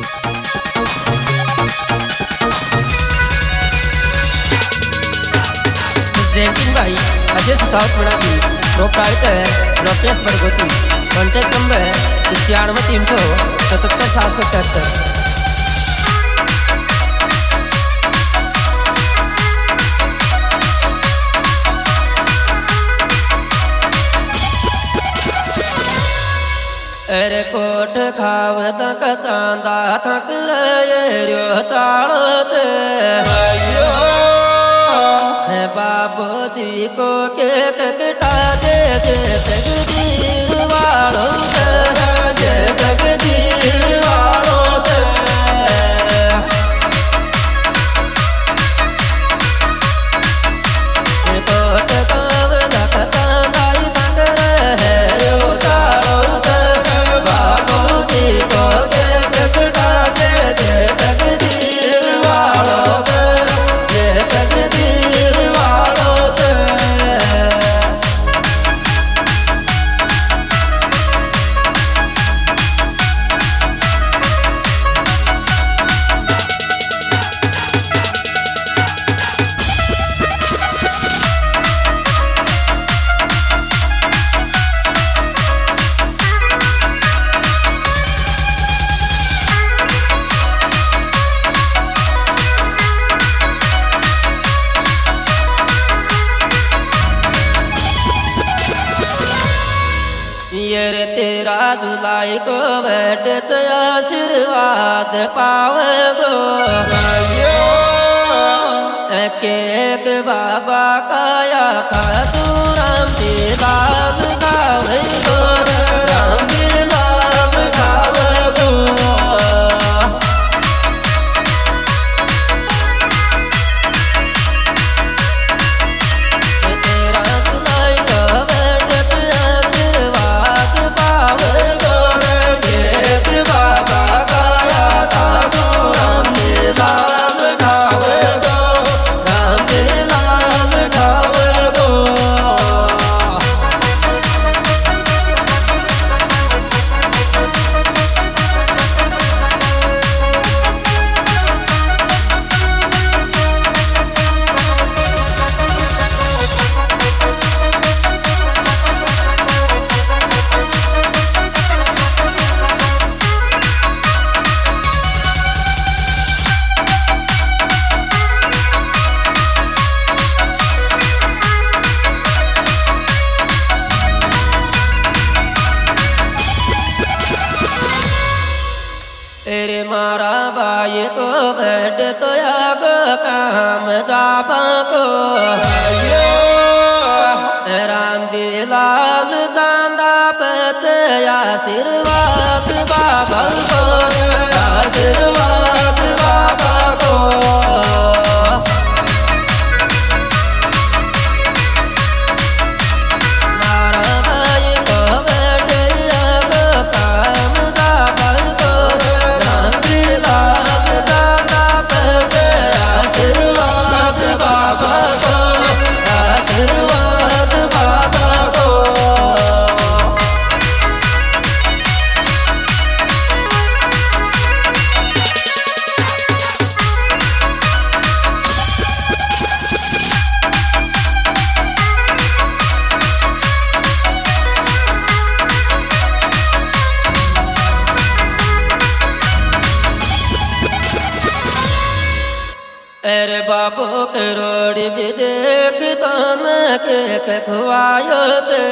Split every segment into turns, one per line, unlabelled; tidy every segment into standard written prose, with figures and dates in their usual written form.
Presenting by Ajay south Manavi proprietor Lokesh Bargoti. Contact number 96 377 777। अरे coat खाव तक चांदा तक रो चालोच है बाबूजी को केक कटा दे तकदीर वालों से तकदीर वालों से कोट खाव तक चांदा तक रो चालोच बाबूजी को केक कटा दे तकदीर वालों से तकदीर वालों से। ये रे तेरा जुलाई को बैठ आशीर्वाद पावगो एक बाबा काया था तू राम जी लाल गावगो राम जी लाल गावगो। तेरे मारा बाई को बैठ तो आग काम जापा को राम जी लाल चांदा पचे आशीर्वाद बाबा को आशीर्वाद बाबा को। अरे बाबू करोड़ भी देख तन के खुआयो छे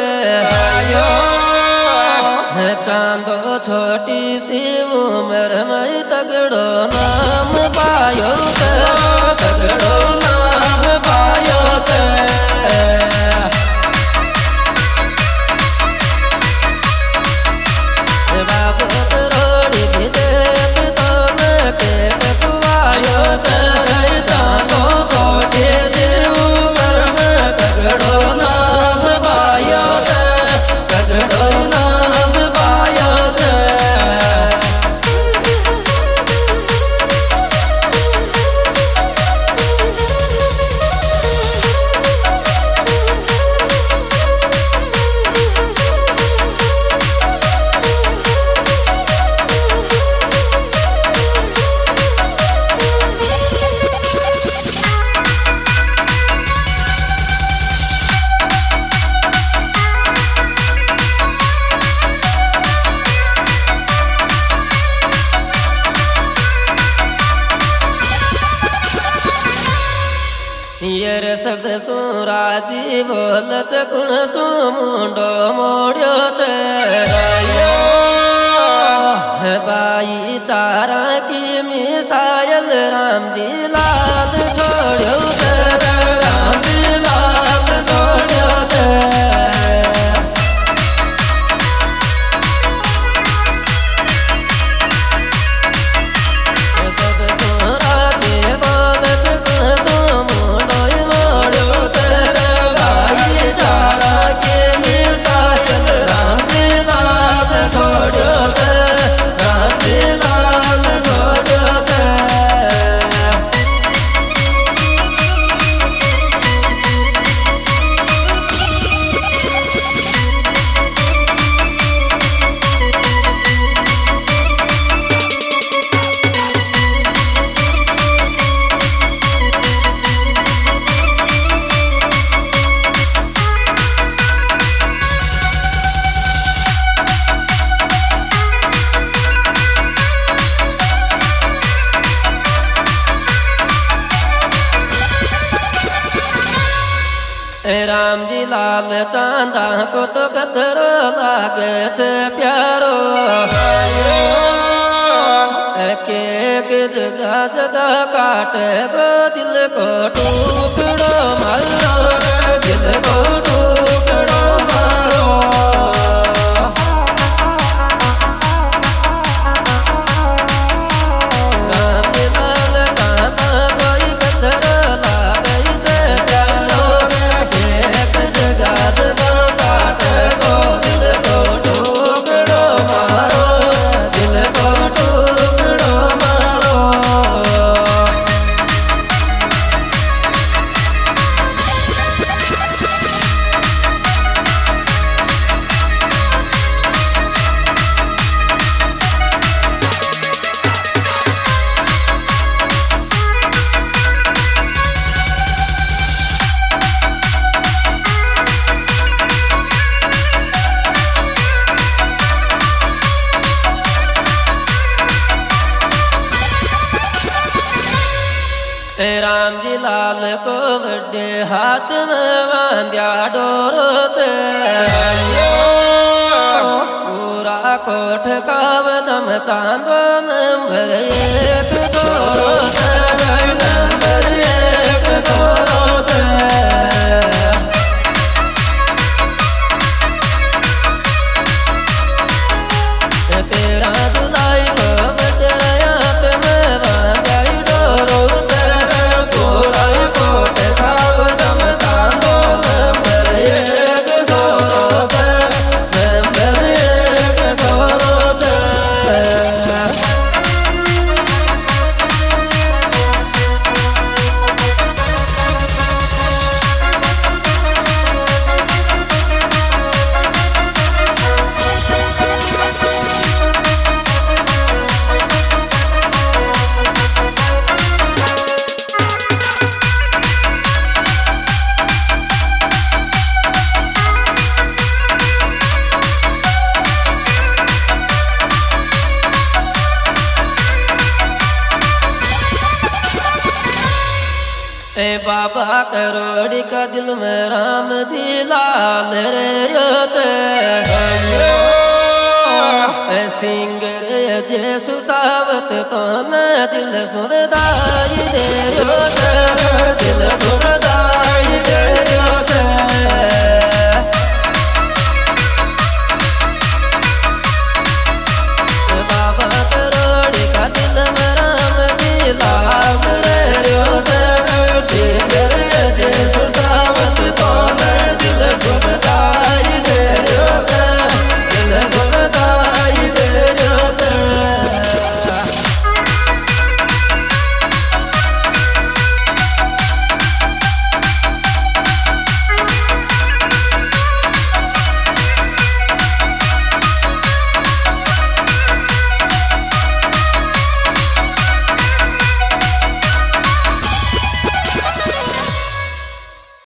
चांदो छोटी सी उम्र में तगड़ो नाम पायो छे तगड़ो नाम पायो छे। बाबू करोड़ भी देख तन के खुआयो छे सिंगर शब्द सुराजी बोल गुण सु मुंडो मोड़ो बाई चारा की मिसाइल राम जी लाल छोड़ो राम जी लाल छोड़ो राम जी लाल चांदा को तो कदर लागे छे प्यारो एक जगह जगह काटे गो दिल को टुकड़ो मारो दिल को टुकड़ो मारो राम जी लाल चांदा कोई कदर लागे छे प्यारो राम जी लाल को बड़े हाथ में बांध्या डोरो से पूरा कोठ का बदम चांदो नंबर एक छोरो से नंबर एक छोरो से तेरा दुलाई को बड़े हाथ में बांध्या डोरो बाबा करोड़ी का दिल में राम जी लाल रे सिंगर जे सुसावत तो न दिल सुरदाई दे दिल सुरदाई दे